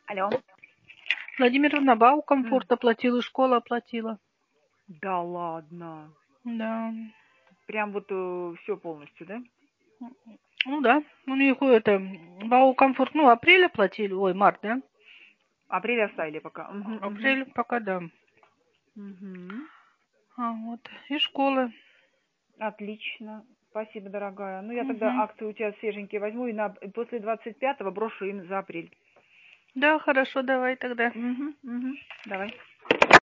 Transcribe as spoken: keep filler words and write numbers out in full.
Алло. Владимировна, БАУ комфорт М. оплатил и школа оплатила. Да ладно. Да. Прям вот э, все полностью, да? Ну да. У них это БАУ комфорт, ну, апрель оплатили, ой, март, да? Апрель оставили пока. Мгм, мгм. Апрель пока да. Мгм. А, вот. И школы. Отлично. Спасибо, дорогая. Ну, я тогда Угу. акции у тебя свеженькие возьму и на, после двадцать пятого брошу им за апрель. Да, хорошо, давай тогда. Угу, угу. Давай.